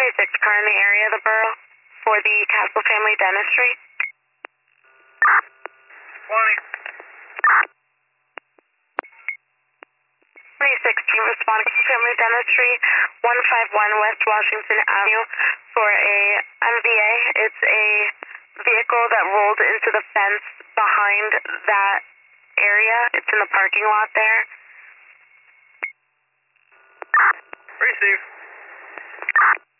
26 car in the area of the borough for the Castle Family Dentistry. 26 team responding to Family Dentistry, 151 West Washington Avenue for a MVA. It's a vehicle that rolled into the fence behind that area. It's in the parking lot there. Receive.